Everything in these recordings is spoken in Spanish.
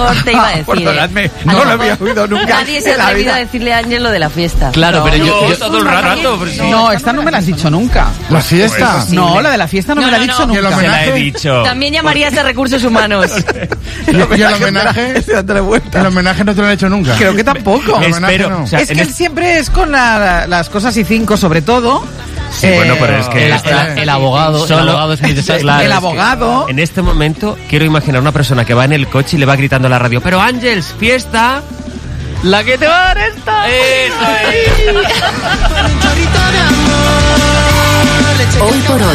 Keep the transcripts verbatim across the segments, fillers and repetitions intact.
mejor te iba a decir. Perdonadme, eh. no lo, lo había oído nunca. Nadie se ha atrevido a decirle a Ángel lo de la fiesta. Claro, no. pero yo, yo, yo todo el rato. No, sí. no, esta no me la has dicho nunca. ¿La fiesta? No, la de la fiesta no, no me la he dicho no, nunca. Se la he dicho. También llamarías a recursos humanos. ¿Y el homenaje? ¿El homenaje no te lo han hecho nunca? Creo que tampoco. Espero. No. O sea, es que él el... siempre es con la, la, las cosas y cinco, sobre todo. Sí, eh, bueno, pero es que el, el, el abogado, solo, el abogado es muy desastroso. Claro, el abogado. En este momento quiero imaginar una persona que va en el coche y le va gritando a la radio, pero Ángels, fiesta. La que te va a dar esta. Eso es. Hoy por hoy.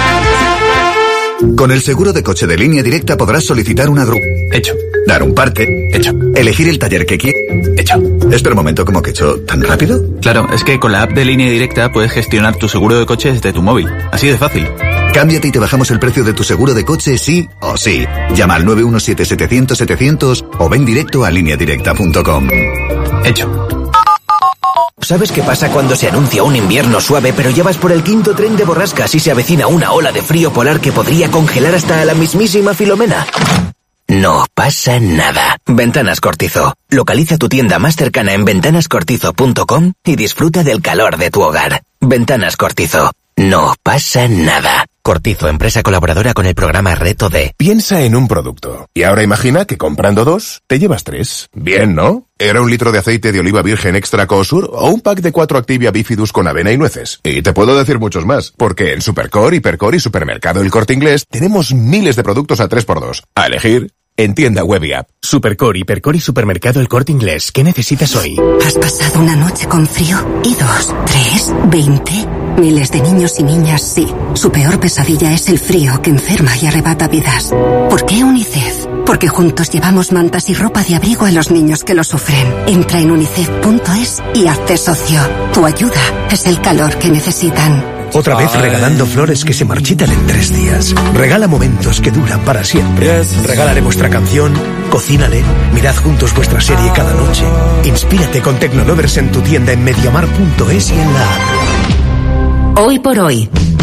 Con el seguro de coche de Línea Directa podrás solicitar una grúa. Hecho. Dar un parte. Hecho. Elegir el taller que quieres. Hecho. Espera un momento, ¿cómo que hecho? ¿Tan rápido? Claro, es que con la app de Línea Directa puedes gestionar tu seguro de coche desde tu móvil. Así de fácil. Cámbiate y te bajamos el precio de tu seguro de coche sí o sí. Llama al nueve uno siete setecientos setecientos o ven directo a línea directa punto com. Hecho. ¿Sabes qué pasa cuando se anuncia un invierno suave pero ya vas por el quinto tren de borrascas y se avecina una ola de frío polar que podría congelar hasta a la mismísima Filomena? No pasa nada. Ventanas Cortizo. Localiza tu tienda más cercana en ventanas cortizo punto com y disfruta del calor de tu hogar. Ventanas Cortizo. No pasa nada. Cortizo, empresa colaboradora con el programa Reto D. Piensa en un producto. Y ahora imagina que comprando dos, te llevas tres. Bien, ¿no? Era un litro de aceite de oliva virgen extra Cosur o un pack de cuatro Activia Bifidus con avena y nueces. Y te puedo decir muchos más, porque en Supercore, Hipercore y Supermercado El Corte Inglés tenemos miles de productos a tres por dos. A elegir en tienda web y app. Supercore, Hipercore y Supermercado El Corte Inglés. ¿Qué necesitas hoy? ¿Has pasado una noche con frío? ¿Y dos? ¿Tres? ¿Veinte? Miles de niños y niñas sí. Su peor pesadilla es el frío que enferma y arrebata vidas. ¿Por qué UNICEF? Porque juntos llevamos mantas y ropa de abrigo a los niños que lo sufren. Entra en unicef punto es y hazte socio. Tu ayuda es el calor que necesitan. Otra vez regalando flores que se marchitan en tres días. Regala momentos que duran para siempre. Regálale vuestra canción, cocínale, mirad juntos vuestra serie cada noche. Inspírate con Tecnolovers en tu tienda en mediamar punto es y en la app. Hoy por hoy.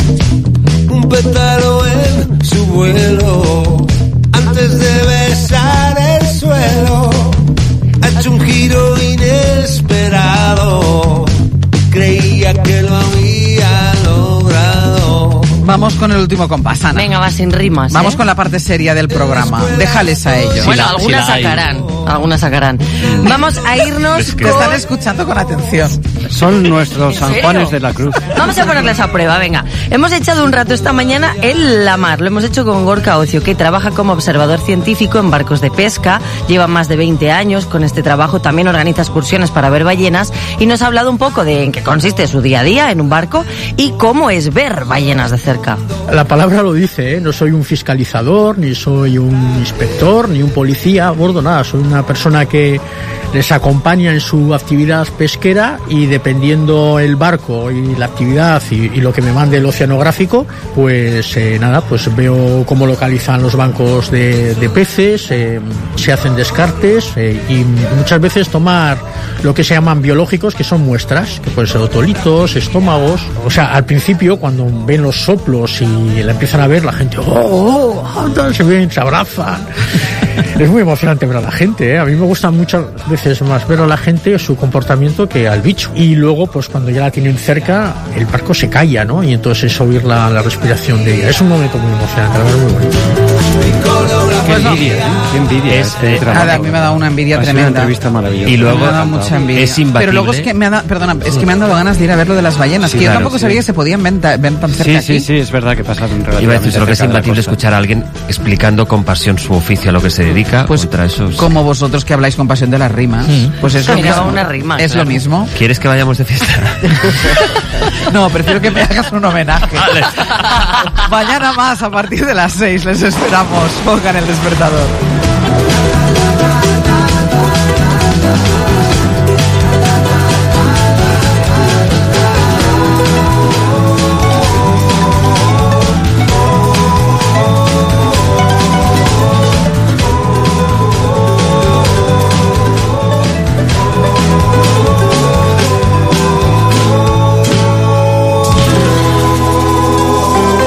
Un pétalo en su vuelo, antes de besar el suelo, ha hecho un giro inesperado, creía que lo había logrado. Vamos con el último compás, Ana. Venga, va sin rimas. Vamos ¿eh? con la parte seria del programa. Déjales a ellos. Bueno, si la, algunas si la sacarán. Algunas sacarán. Vamos a irnos. Es que con... están escuchando con atención. Son nuestros San Juanes de la Cruz. Vamos a ponerles a prueba, venga. Hemos echado un rato esta mañana en la mar. Lo hemos hecho con Gorka Ocio, que trabaja como observador científico en barcos de pesca. Lleva más de veinte años con este trabajo. También organiza excursiones para ver ballenas. Y nos ha hablado un poco de en qué consiste su día a día en un barco y cómo es ver ballenas de cerca. La palabra lo dice, ¿eh? No soy un fiscalizador, ni soy un inspector, ni un policía a bordo, nada. Soy una persona que les acompaña en su actividad pesquera y dependiendo el barco y la actividad y, y lo que me mande el oceanográfico, pues eh, nada, pues veo cómo localizan los bancos de, de peces, eh, se hacen descartes eh, y muchas veces tomar lo que se llaman biológicos, que son muestras, que pueden ser otolitos, estómagos. O sea, al principio cuando ven los soplos y la empiezan a ver, la gente, oh, oh, oh se ven, se abrazan. Es muy emocionante ver a la gente, ¿eh? A mí me gusta muchas veces más ver a la gente su comportamiento que al bicho. Y luego, pues cuando ya la tienen cerca, el barco se calla, ¿no? Y entonces es oír la, la respiración de ella. Es un momento muy emocionante, la verdad, muy bonito. Qué envidia, ¿eh? Qué envidia. Es, este nada, a mí me ha dado una envidia ha tremenda. Una entrevista maravillosa. Y luego me ha dado mucha envidia. Es imbatible. Pero luego es que me ha dado, perdona, es que me han dado ganas de ir a ver lo de las ballenas, sí, que claro, yo tampoco sí. sabía que se podían ver, ver tan cerca. Sí, aquí. sí, sí, es verdad que pasa un relativamente. Iba a decir lo que es imbatible escuchar a alguien explicando con pasión su oficio, a lo que se dedica. Pues contra esos... como vosotros que habláis con pasión de las rimas, mm. pues es lo mismo. Una rima, es claro. lo mismo. ¿Quieres que vayamos de fiesta? No, prefiero que me hagas un homenaje. Vale. Mañana más, a partir de las seis, les esperamos. Pongan el despertador.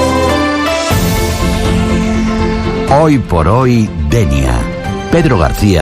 Hoy por hoy, Denia. Pedro García